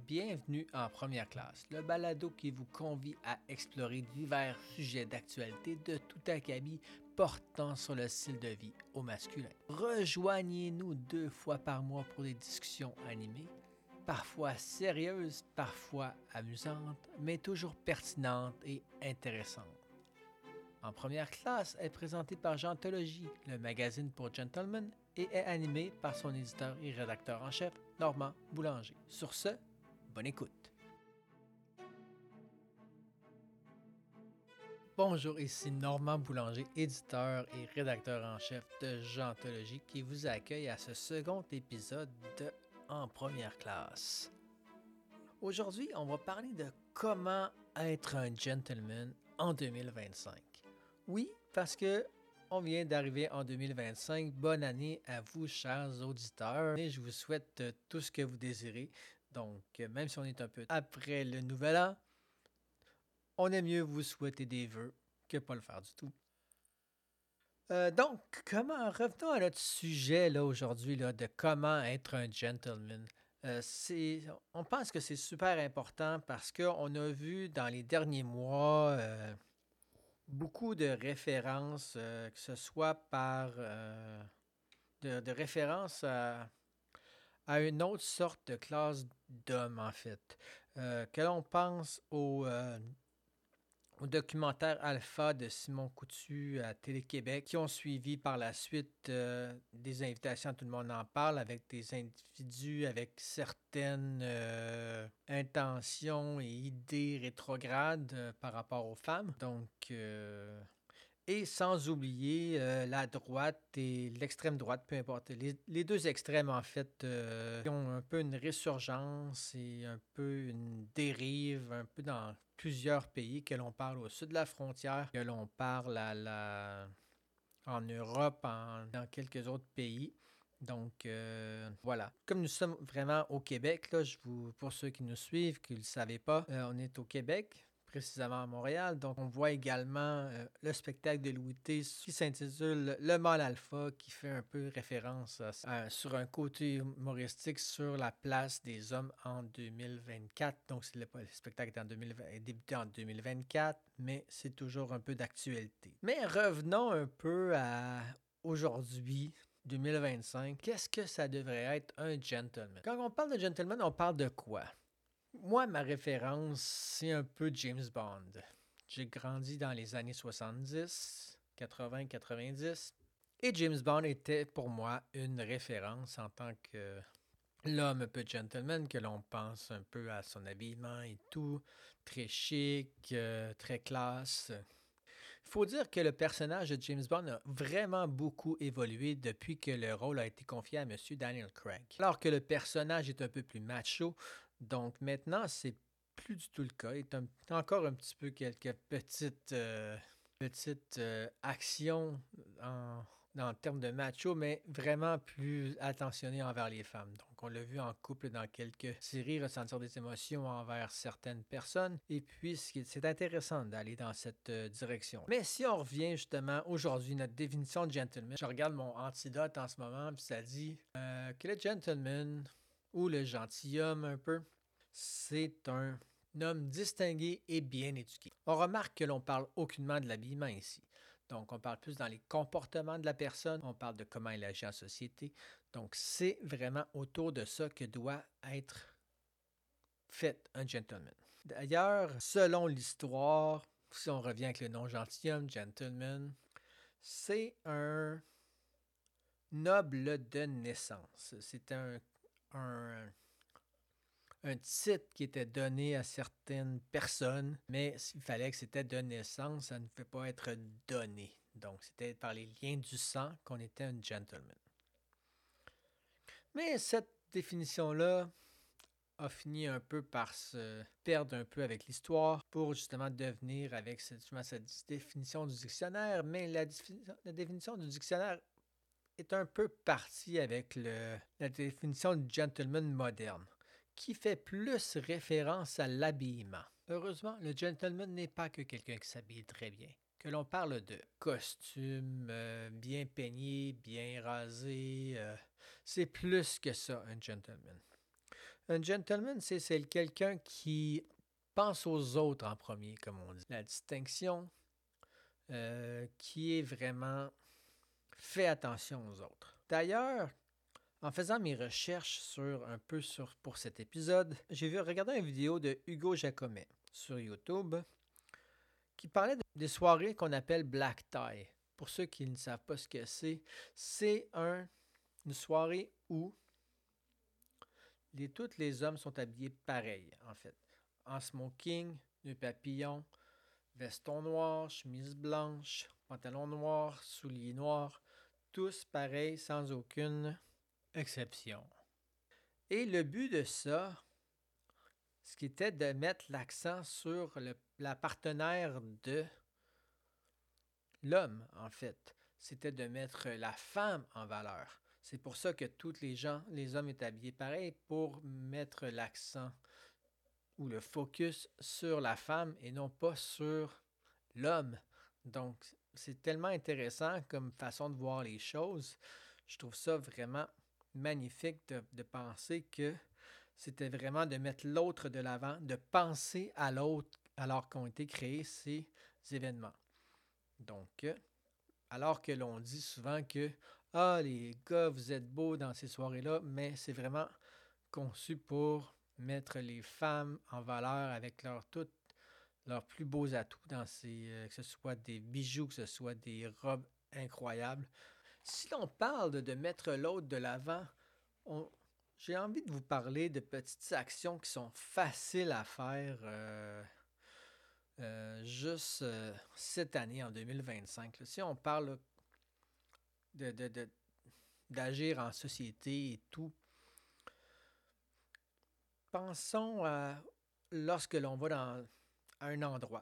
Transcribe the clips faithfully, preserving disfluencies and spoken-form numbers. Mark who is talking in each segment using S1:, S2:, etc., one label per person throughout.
S1: Bienvenue en première classe, le balado qui vous convie à explorer divers sujets d'actualité de tout acabit portant sur le style de vie au masculin. Rejoignez-nous deux fois par mois pour des discussions animées, parfois sérieuses, parfois amusantes, mais toujours pertinentes et intéressantes. En première classe est présenté par Gentologie, le magazine pour gentlemen, et est animé par son éditeur et rédacteur en chef, Normand Boulanger. Sur ce, bonne écoute. Bonjour, ici Normand Boulanger, éditeur et rédacteur en chef de Gentologie, qui vous accueille à ce second épisode de En première classe. Aujourd'hui, on va parler de comment être un gentleman en deux mille vingt-cinq. Oui, parce que on vient d'arriver en deux mille vingt-cinq. Bonne année à vous, chers auditeurs. Et je vous souhaite tout ce que vous désirez. Donc, même si on est un peu après le nouvel an, on aime mieux vous souhaiter des vœux que pas le faire du tout. Euh, donc, comment revenons à notre sujet là aujourd'hui là, de comment être un gentleman. Euh, c'est, on pense que c'est super important parce qu'on a vu dans les derniers mois euh, beaucoup de références, euh, que ce soit par euh, de, de références à, à une autre sorte de classe d'hommes, en fait. Euh, que l'on pense au, euh, au documentaire Alpha de Simon Coutu à Télé-Québec, qui ont suivi par la suite euh, des invitations à Tout le monde en parle, avec des individus avec certaines euh, intentions et idées rétrogrades euh, par rapport aux femmes. Donc, euh, et sans oublier euh, la droite et l'extrême droite, peu importe. Les, les deux extrêmes, en fait, euh, qui ont un peu une résurgence et un peu une dérive, un peu dans plusieurs pays, que l'on parle au sud de la frontière, que l'on parle à la, en Europe, en, dans quelques autres pays. Donc, euh, voilà. Comme nous sommes vraiment au Québec, là, je vous, pour ceux qui nous suivent, qui ne le savaient pas, euh, on est au Québec, précisément à Montréal. Donc, on voit également euh, le spectacle de Louis T qui s'intitule Le Mâle Alpha, qui fait un peu référence à, à, sur un côté humoristique sur la place des hommes en deux mille vingt-quatre. Donc, c'est le, le spectacle est en deux mille vingt, est débuté en deux mille vingt-quatre, mais c'est toujours un peu d'actualité. Mais revenons un peu à aujourd'hui, deux mille vingt-cinq. Qu'est-ce que ça devrait être un gentleman? Quand on parle de gentleman, on parle de quoi? Moi, ma référence, c'est un peu James Bond. J'ai grandi dans les années soixante-dix, quatre-vingts, quatre-vingt-dix. Et James Bond était pour moi une référence en tant que l'homme un peu gentleman, que l'on pense un peu à son habillement et tout. Très chic, euh, très classe. Il faut dire que le personnage de James Bond a vraiment beaucoup évolué depuis que le rôle a été confié à M. Daniel Craig. Alors que le personnage est un peu plus macho, donc maintenant c'est plus du tout le cas. Il y a encore un petit peu quelques petites, euh, petites euh, actions en, en termes de macho, mais vraiment plus attentionné envers les femmes. Donc, on l'a vu en couple dans quelques séries, ressentir des émotions envers certaines personnes. Et puis, c'est intéressant d'aller dans cette euh, direction. Mais si on revient justement aujourd'hui, notre définition de gentleman, je regarde mon antidote en ce moment, puis ça dit euh, que le gentleman, ou le gentilhomme un peu, c'est un homme distingué et bien éduqué. On remarque que l'on parle aucunement de l'habillement ici. Donc, on parle plus dans les comportements de la personne, on parle de comment elle agit en société. Donc, c'est vraiment autour de ça que doit être fait un gentleman. D'ailleurs, selon l'histoire, si on revient avec le nom gentilhomme, gentleman, c'est un noble de naissance. C'est un, un, un titre qui était donné à certaines personnes, mais s'il fallait que c'était de naissance, ça ne pouvait pas être donné. Donc, c'était par les liens du sang qu'on était un gentleman. Mais cette définition-là a fini un peu par se perdre un peu avec l'histoire pour justement devenir avec cette, cette définition du dictionnaire. Mais la, la définition du dictionnaire est un peu partie avec le, la définition du gentleman moderne, qui fait plus référence à l'habillement. Heureusement, le gentleman n'est pas que quelqu'un qui s'habille très bien. Que l'on parle de costume euh, bien peigné, bien rasé, euh, c'est plus que ça, un gentleman. Un gentleman, c'est, c'est quelqu'un qui pense aux autres en premier, comme on dit. La distinction euh, qui est vraiment fait attention aux autres. D'ailleurs, en faisant mes recherches sur un peu sur, pour cet épisode, j'ai vu regarder une vidéo de Hugo Jacomet sur YouTube qui parlait de, des soirées qu'on appelle black tie. Pour ceux qui ne savent pas ce que c'est, c'est un, une soirée où les, tous les hommes sont habillés pareil, en fait. En smoking, nœud papillon, veston noir, chemise blanche, pantalon noir, souliers noirs, tous pareils sans aucune exception. Et le but de ça, ce qui était de mettre l'accent sur le, la partenaire de l'homme, en fait. C'était de mettre la femme en valeur. C'est pour ça que tous les gens, les hommes étaient habillés pareil, pour mettre l'accent ou le focus sur la femme et non pas sur l'homme. Donc, c'est tellement intéressant comme façon de voir les choses. Je trouve ça vraiment magnifique de, de penser que c'était vraiment de mettre l'autre de l'avant, de penser à l'autre alors qu'ont été créés ces événements. Donc, alors que l'on dit souvent que « Ah, les gars, vous êtes beaux dans ces soirées-là », mais c'est vraiment conçu pour mettre les femmes en valeur avec leurs toutes leurs plus beaux atouts, dans ces, euh, que ce soit des bijoux, que ce soit des robes incroyables. Si l'on parle de, de mettre l'autre de l'avant, on, j'ai envie de vous parler de petites actions qui sont faciles à faire euh, euh, juste euh, cette année, en deux mille vingt-cinq. Là. Si on parle de, de, de, d'agir en société et tout, pensons à lorsque l'on va dans un endroit.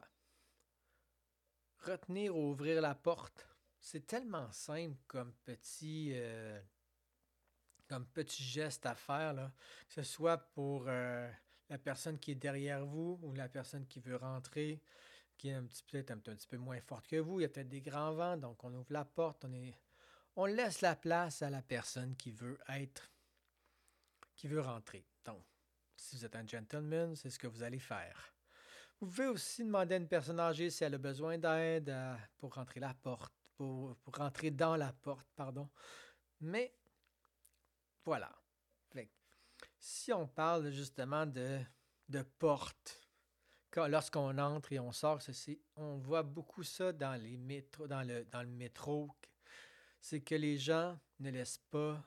S1: Retenir ou ouvrir la porte, c'est tellement simple comme petit, euh, comme petit geste à faire, là, que ce soit pour euh, la personne qui est derrière vous ou la personne qui veut rentrer, qui est un petit, peut-être un, un petit peu moins forte que vous. Il y a peut-être des grands vents, donc on ouvre la porte, on, est, on laisse la place à la personne qui veut être, qui veut rentrer. Donc, si vous êtes un gentleman, c'est ce que vous allez faire. Vous pouvez aussi demander à une personne âgée si elle a besoin d'aide euh, pour rentrer la porte, pour, pour rentrer dans la porte, pardon. Mais voilà. Fait, si on parle justement de, de porte, quand, lorsqu'on entre et on sort, ceci, on voit beaucoup ça dans les métros, dans le, dans le métro. C'est que les gens ne laissent pas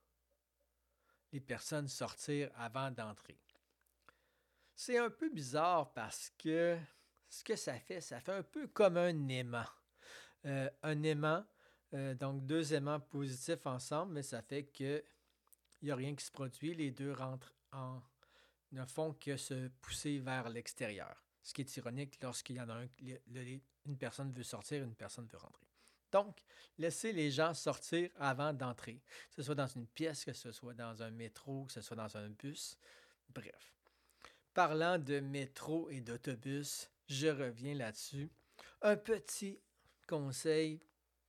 S1: les personnes sortir avant d'entrer. C'est un peu bizarre parce que ce que ça fait, ça fait un peu comme un aimant. Euh, un aimant, euh, donc deux aimants positifs ensemble, mais ça fait que il n'y a rien qui se produit. Les deux rentrent en... ne font que se pousser vers l'extérieur. Ce qui est ironique lorsqu'il y en a un, le, le, une personne veut sortir, une personne veut rentrer. Donc, laissez les gens sortir avant d'entrer. Que ce soit dans une pièce, que ce soit dans un métro, que ce soit dans un bus. Bref. Parlant de métro et d'autobus, je reviens là-dessus. Un petit conseil,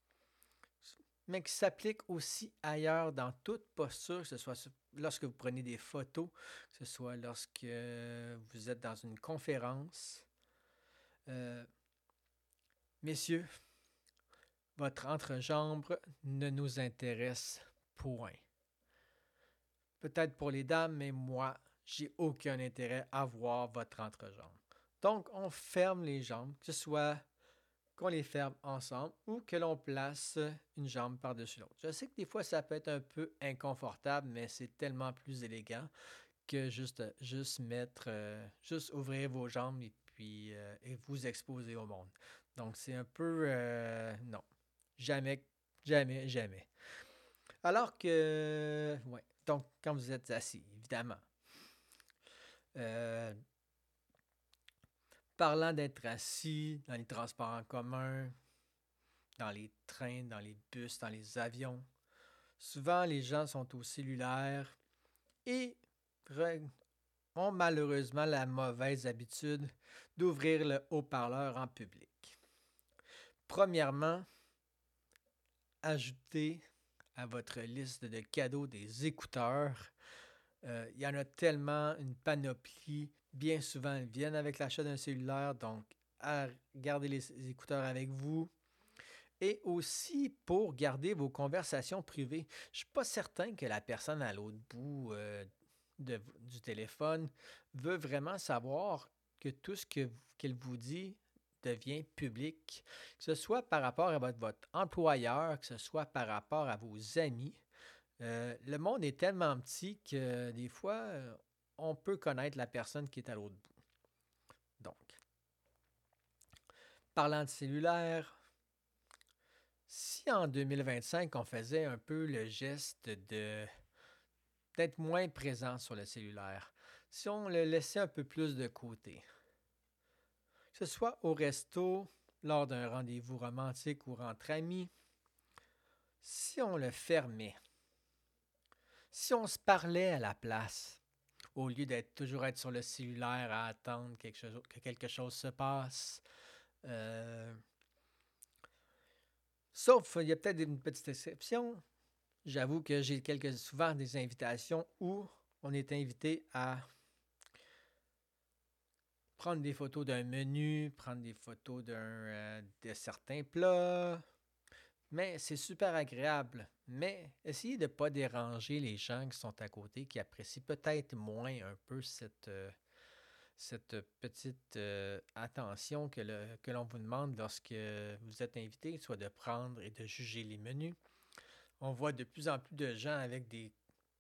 S1: mais qui s'applique aussi ailleurs dans toute posture, que ce soit lorsque vous prenez des photos, que ce soit lorsque vous êtes dans une conférence. Euh, messieurs, votre entrejambe ne nous intéresse point. Peut-être pour les dames, mais moi, j'ai aucun intérêt à voir votre entrejambe. Donc, on ferme les jambes, que ce soit qu'on les ferme ensemble ou que l'on place une jambe par-dessus l'autre. Je sais que des fois, ça peut être un peu inconfortable, mais c'est tellement plus élégant que juste, juste mettre, euh, juste ouvrir vos jambes et puis euh, et vous exposer au monde. Donc, c'est un peu... Euh, non. Jamais, jamais, jamais. Alors que... Ouais. Donc, quand vous êtes assis, évidemment. Euh, parlant d'être assis dans les transports en commun, dans les trains, dans les bus, dans les avions, souvent les gens sont au cellulaire et ont malheureusement la mauvaise habitude d'ouvrir le haut-parleur en public. Premièrement, ajoutez à votre liste de cadeaux des écouteurs. Euh, il y en a tellement une panoplie. Bien souvent, elles viennent avec l'achat d'un cellulaire, donc à garder les écouteurs avec vous. Et aussi pour garder vos conversations privées. Je ne suis pas certain que la personne à l'autre bout euh, de- du téléphone veut vraiment savoir que tout ce que, qu'elle vous dit devient public, que ce soit par rapport à votre, votre employeur, que ce soit par rapport à vos amis. Euh, le monde est tellement petit que des fois, euh, on peut connaître la personne qui est à l'autre bout. Donc, parlant de cellulaire, si en deux mille vingt-cinq, on faisait un peu le geste de d'être moins présent sur le cellulaire, si on le laissait un peu plus de côté, que ce soit au resto, lors d'un rendez-vous romantique ou entre amis, si on le fermait, si on se parlait à la place, au lieu d'être toujours être sur le cellulaire à attendre quelque chose, que quelque chose se passe, euh, sauf, il y a peut-être une petite exception. J'avoue que j'ai quelques, souvent des invitations où on est invité à prendre des photos d'un menu, prendre des photos d'un, euh, de certains plats. Mais c'est super agréable. Mais essayez de ne pas déranger les gens qui sont à côté, qui apprécient peut-être moins un peu cette, euh, cette petite euh, attention que, le, que l'on vous demande lorsque vous êtes invité, soit de prendre et de juger les menus. On voit de plus en plus de gens avec des,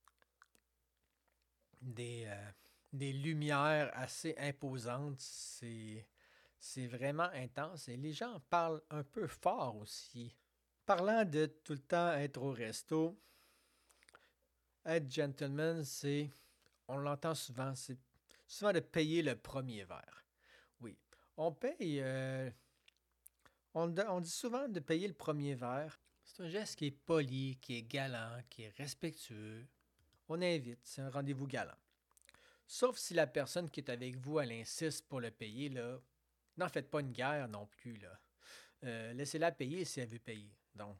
S1: des, euh, des lumières assez imposantes. C'est, c'est vraiment intense et les gens parlent un peu fort aussi. Parlant de tout le temps être au resto, être gentleman, c'est, on l'entend souvent, c'est souvent de payer le premier verre. Oui, on paye, euh, on, on dit souvent de payer le premier verre. C'est un geste qui est poli, qui est galant, qui est respectueux. On invite, c'est un rendez-vous galant. Sauf si la personne qui est avec vous, elle insiste pour le payer, là, n'en faites pas une guerre non plus, là. Euh, laissez-la payer si elle veut payer. Donc.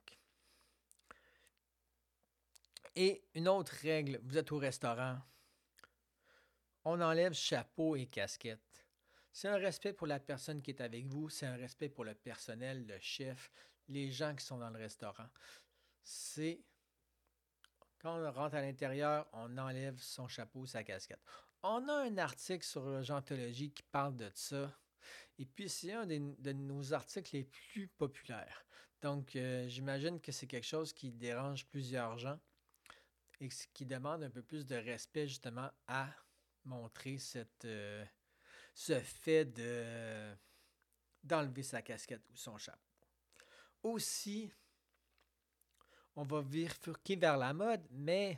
S1: Et une autre règle, vous êtes au restaurant, on enlève chapeau et casquette. C'est un respect pour la personne qui est avec vous, c'est un respect pour le personnel, le chef, les gens qui sont dans le restaurant. C'est quand on rentre à l'intérieur, on enlève son chapeau, sa casquette. On a un article sur Gentologie qui parle de ça. Et puis, c'est un des, de nos articles les plus populaires. Donc, euh, j'imagine que c'est quelque chose qui dérange plusieurs gens et qui demande un peu plus de respect justement à montrer cette, euh, ce fait de, d'enlever sa casquette ou son chapeau. Aussi, on va bifurquer vers la mode, mais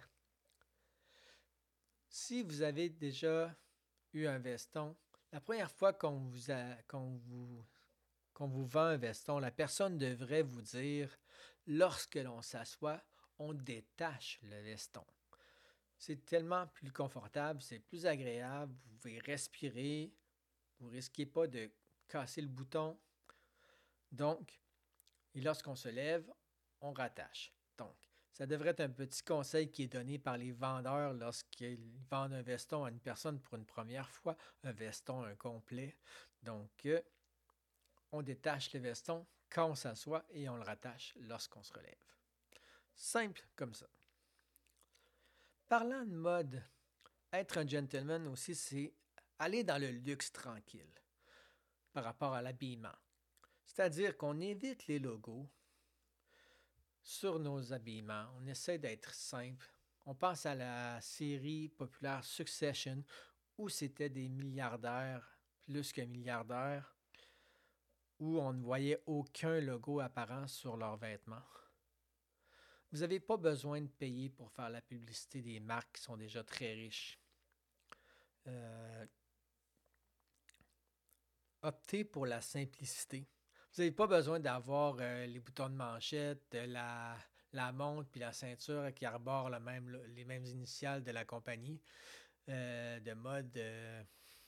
S1: si vous avez déjà eu un veston, la première fois qu'on vous, a, qu'on vous, qu'on vous vend un veston, la personne devrait vous dire, lorsque l'on s'assoit, on détache le veston. C'est tellement plus confortable, c'est plus agréable, vous pouvez respirer, vous ne risquez pas de casser le bouton. Donc, et lorsqu'on se lève, on rattache. Donc, ça devrait être un petit conseil qui est donné par les vendeurs lorsqu'ils vendent un veston à une personne pour une première fois, un veston, un complet. Donc, euh, on détache le veston quand on s'assoit et on le rattache lorsqu'on se relève. Simple comme ça. Parlant de mode, être un gentleman aussi, c'est aller dans le luxe tranquille par rapport à l'habillement. C'est-à-dire qu'on évite les logos sur nos habillements. On essaie d'être simple. On pense à la série populaire Succession où c'était des milliardaires, plus que milliardaires, où on ne voyait aucun logo apparent sur leurs vêtements. Vous n'avez pas besoin de payer pour faire la publicité des marques qui sont déjà très riches. Euh, optez pour la simplicité. Vous n'avez pas besoin d'avoir euh, les boutons de manchette, la, la montre puis la ceinture qui arbore le même, les mêmes initiales de la compagnie euh, de mode euh,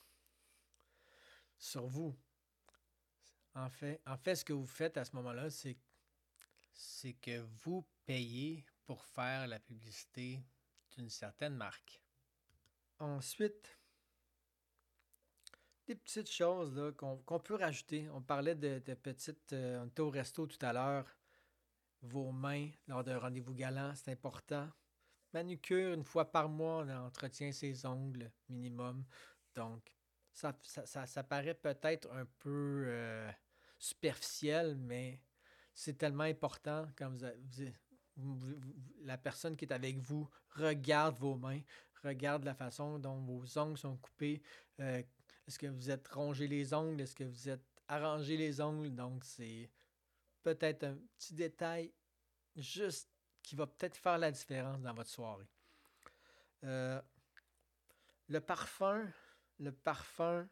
S1: sur vous. En fait, en fait, ce que vous faites à ce moment-là, c'est, c'est que vous payez pour faire la publicité d'une certaine marque. Ensuite, des petites choses là, qu'on, qu'on peut rajouter. On parlait de, de petites... euh, on était au resto tout à l'heure. Vos mains lors d'un rendez-vous galant, c'est important. Manucure, une fois par mois, on entretient ses ongles minimum. Donc, ça, ça, ça, ça paraît peut-être un peu euh, superficiel, mais c'est tellement important quand vous, avez- vous- vous- vous- la personne qui est avec vous regarde vos mains, regarde la façon dont vos ongles sont coupés. Euh, est-ce que vous êtes rongé les ongles? Est-ce que vous êtes arrangé les ongles? Donc, c'est peut-être un petit détail juste qui va peut-être faire la différence dans votre soirée. Euh, le parfum, le parfum,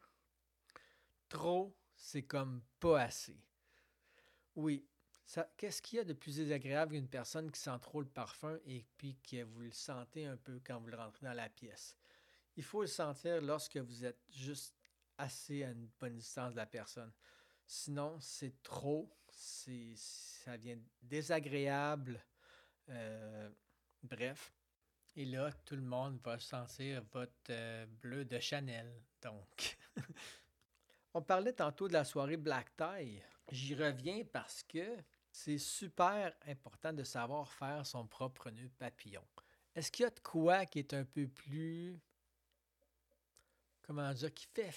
S1: trop, c'est comme pas assez. Oui, ça, qu'est-ce qu'il y a de plus désagréable qu'une personne qui sent trop le parfum et puis que vous le sentez un peu quand vous le rentrez dans la pièce? Il faut le sentir lorsque vous êtes juste assez à une bonne distance de la personne. Sinon, c'est trop, c'est, ça devient désagréable. Euh, bref. Et là, tout le monde va sentir votre euh, bleu de Chanel. Donc, on parlait tantôt de la soirée Black Tie. J'y reviens parce que c'est super important de savoir faire son propre nœud papillon. Est-ce qu'il y a de quoi qui est un peu plus, comment dire, qui fait,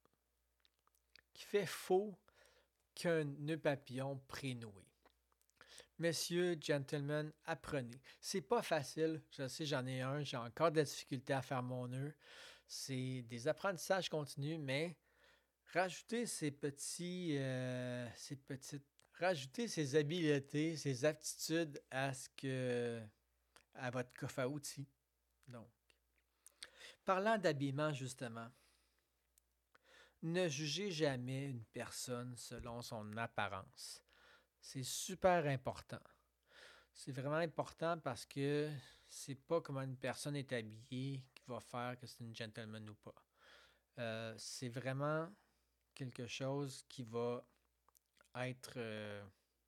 S1: qui fait faux qu'un nœud papillon pré-noué? Messieurs, gentlemen, apprenez. C'est pas facile. Je sais, j'en ai un. J'ai encore de la difficulté à faire mon nœud. C'est des apprentissages continus, mais rajoutez ces petits, euh, ces petites, rajoutez ces habiletés, ces aptitudes à ce que, à votre coffre à outils. Donc, parlant d'habillement justement, ne jugez jamais une personne selon son apparence. C'est super important. C'est vraiment important parce que c'est pas comment une personne est habillée qui va faire que c'est une gentleman ou pas. Euh, c'est vraiment quelque chose qui va être euh,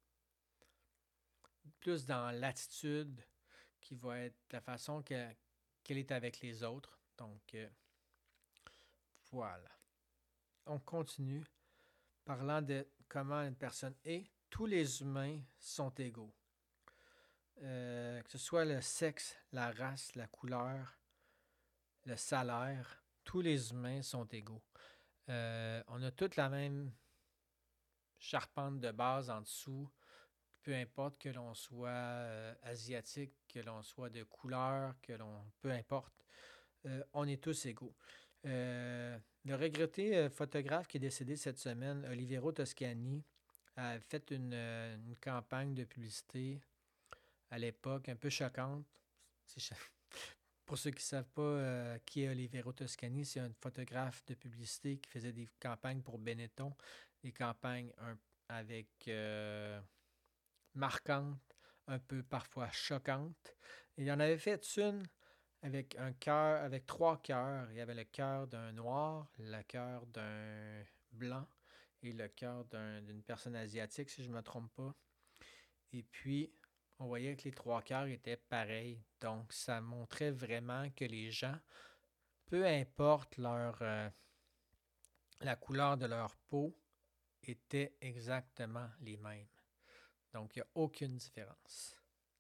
S1: plus dans l'attitude, qui va être la façon que- qu'elle est avec les autres. Donc, euh, voilà. On continue parlant de comment une personne est. Tous les humains sont égaux. Euh, que ce soit le sexe, la race, la couleur, le salaire, tous les humains sont égaux. Euh, on a toute la même charpente de base en dessous, peu importe que l'on soit euh, asiatique, que l'on soit de couleur, que l'on... peu importe, euh, on est tous égaux. Euh, le regretté euh, photographe qui est décédé cette semaine, Oliviero Toscani, a fait une, euh, une campagne de publicité à l'époque un peu choquante. C'est cho- Pour ceux qui ne savent pas euh, qui est Oliviero Toscani, c'est un photographe de publicité qui faisait des campagnes pour Benetton, des campagnes un- avec euh, marquantes, un peu parfois choquantes. Et il en avait fait une avec un cœur, avec trois cœurs. Il y avait le cœur d'un noir, le cœur d'un blanc et le cœur d'un- d'une personne asiatique, si je ne me trompe pas. Et puis, on voyait que les trois cœurs étaient pareils. Donc, ça montrait vraiment que les gens, peu importe leur, euh, la couleur de leur peau, étaient exactement les mêmes. Donc, il n'y a aucune différence.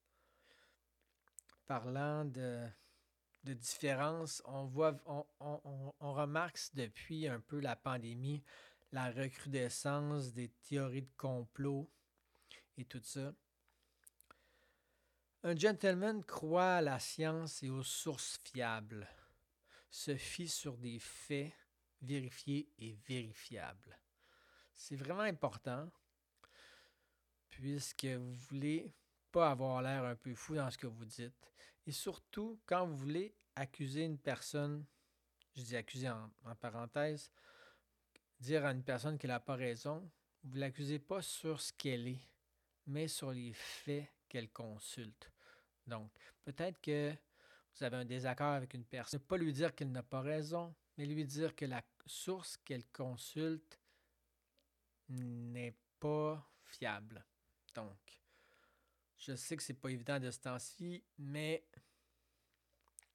S1: Parlant de, de différence, on voit, on, on, on, on remarque depuis un peu la pandémie, la recrudescence des théories de complot et tout ça. Un gentleman croit à la science et aux sources fiables, se fie sur des faits vérifiés et vérifiables. C'est vraiment important puisque vous voulez pas avoir l'air un peu fou dans ce que vous dites. Et surtout, quand vous voulez accuser une personne, je dis accuser en, en parenthèse, dire à une personne qu'elle n'a pas raison, vous ne l'accusez pas sur ce qu'elle est, mais sur les faits qu'elle consulte. Donc, peut-être que vous avez un désaccord avec une personne, ne pas lui dire qu'elle n'a pas raison, mais lui dire que la source qu'elle consulte n'est pas fiable. Donc, je sais que c'est pas évident de ce temps-ci, mais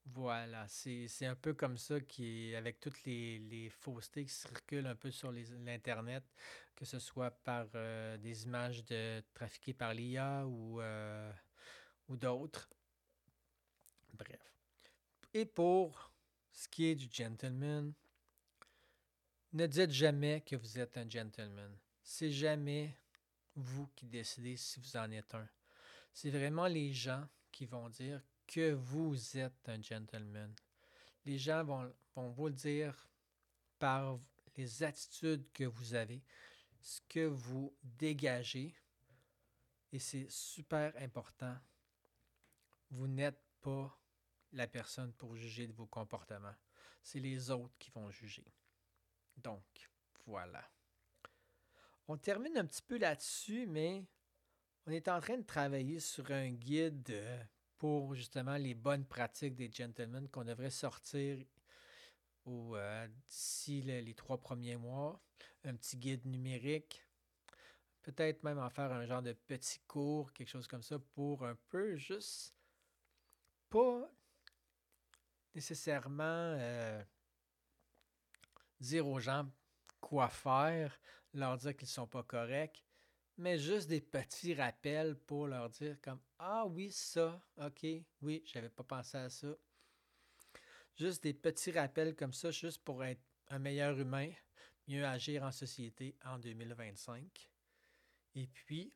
S1: Voilà, c'est c'est un peu comme ça qui est avec toutes les, les faussetés qui circulent un peu sur les- l'Internet, que ce soit par euh, des images de trafiquées par l'I A ou, euh, ou d'autres. Bref. Et pour ce qui est du gentleman, ne dites jamais que vous êtes un gentleman. C'est jamais vous qui décidez si vous en êtes un. C'est vraiment les gens qui vont dire que vous êtes un gentleman. Les gens vont, vont vous le dire par les attitudes que vous avez, ce que vous dégagez, et c'est super important. Vous n'êtes pas la personne pour juger de vos comportements. C'est les autres qui vont juger. Donc, voilà. On termine un petit peu là-dessus, mais on est en train de travailler sur un guide euh, pour justement les bonnes pratiques des gentlemen qu'on devrait sortir au, euh, d'ici le- les trois premiers mois. Un petit guide numérique. Peut-être même en faire un genre de petit cours, quelque chose comme ça, pour un peu juste pas nécessairement euh, dire aux gens quoi faire, leur dire qu'ils sont pas corrects, mais juste des petits rappels pour leur dire comme ah oui ça, ok, oui, j'avais pas pensé à ça. Juste des petits rappels comme ça, juste pour être un meilleur humain, mieux agir en société en deux mille vingt-cinq. Et puis,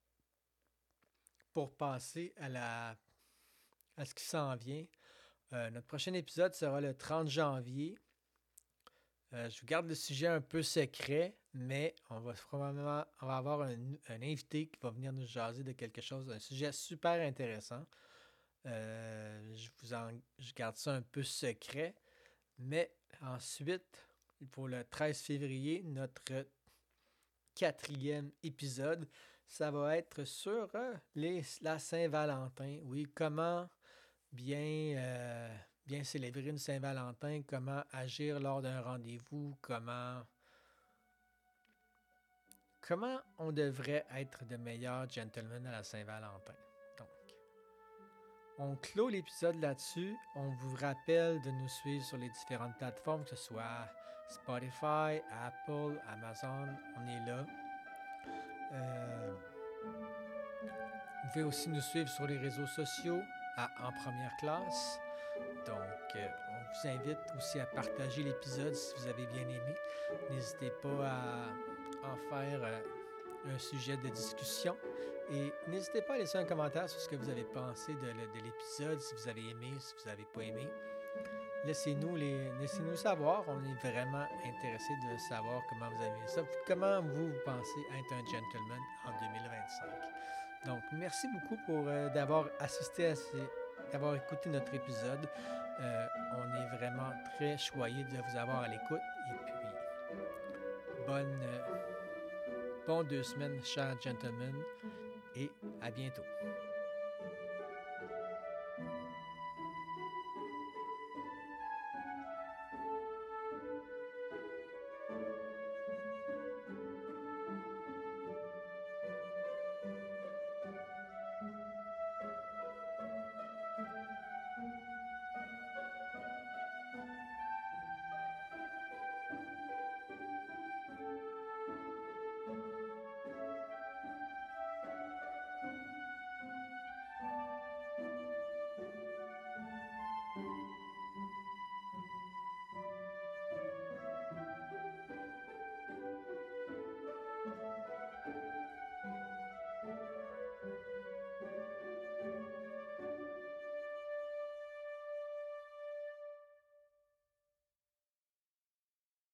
S1: pour passer à la à ce qui s'en vient, euh, notre prochain épisode sera le trente janvier. Euh, je vous garde le sujet un peu secret, mais on va probablement on va avoir un, un invité qui va venir nous jaser de quelque chose, un sujet super intéressant. Euh, je vous en, je garde ça un peu secret, mais ensuite, pour le treize février, notre quatrième épisode, ça va être sur euh, les, la Saint-Valentin. Oui, comment bien, euh, bien célébrer une Saint-Valentin, comment agir lors d'un rendez-vous, comment, comment on devrait être de meilleurs gentlemen à la Saint-Valentin. Donc, on clôt l'épisode là-dessus. On vous rappelle de nous suivre sur les différentes plateformes, que ce soit Spotify, Apple, Amazon, on est là. Euh, vous pouvez aussi nous suivre sur les réseaux sociaux à En Première Classe. Donc, euh, on vous invite aussi à partager l'épisode si vous avez bien aimé. N'hésitez pas à en faire euh, un sujet de discussion. Et n'hésitez pas à laisser un commentaire sur ce que vous avez pensé de, de l'épisode, si vous avez aimé, si vous n'avez pas aimé. Laissez-nous, les, laissez-nous savoir. On est vraiment intéressé de savoir comment vous avez ça. Comment vous, vous pensez être un gentleman en deux mille vingt-cinq. Donc, merci beaucoup pour euh, d'avoir assisté à ces, d'avoir écouté notre épisode. Euh, on est vraiment très choyés de vous avoir à l'écoute. Et puis, bonne, euh, bon deux semaines, chers gentlemen, et à bientôt.